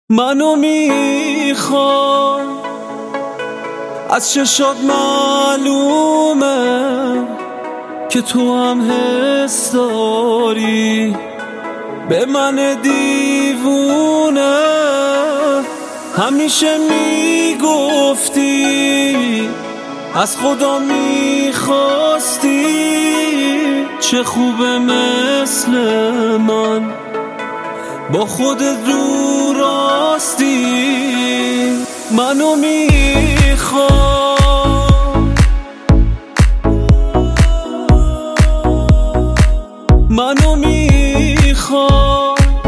منو میخوای، از چشات معلومه که تو هم حس داری به من دیوونه. همیشه میگفتی از خدا میخواستی، چه خوبه مثل من با خودت رو راستی. منو میخوای، منو میخوای،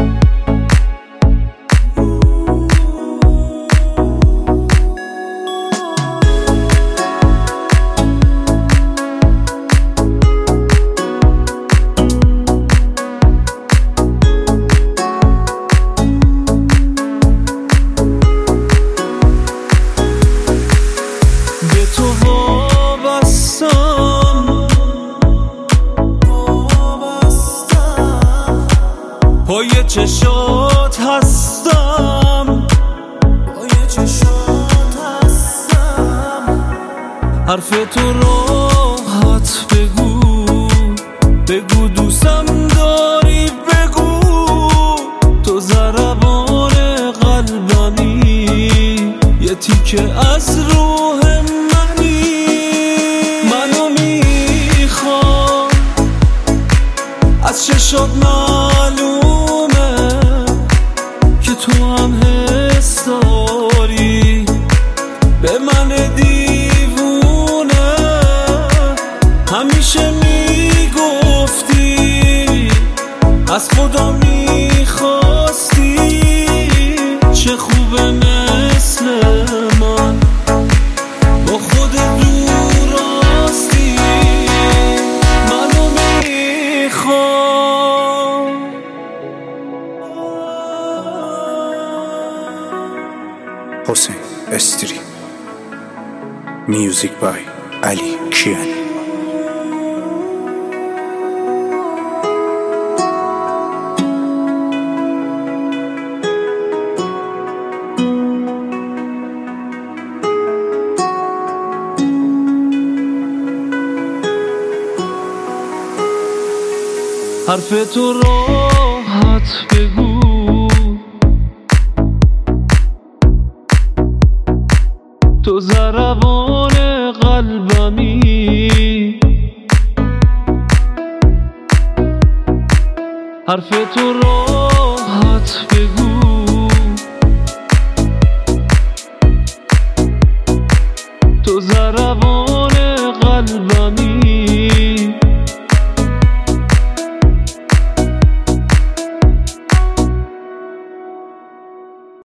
پای چشات هستم، پای چشات هستم. حرف تو راحت بگو، بگو دوستم داری، بگو تو ضربان قلبمی، یه تیکه از روح منی. منو میخوای، از چشات معلومه که تو هم حس داری به من دیوونه. همیشه میگفتی از خدا میخواستی، چه خوبه مثل من با خودت رو راستی. منو میخوای. حسین استری، میوزیک بای علی کیانی. حرف تو راحت بگو، تو ضربان قلبمی. حرف تو راحت بگو، تو ضربان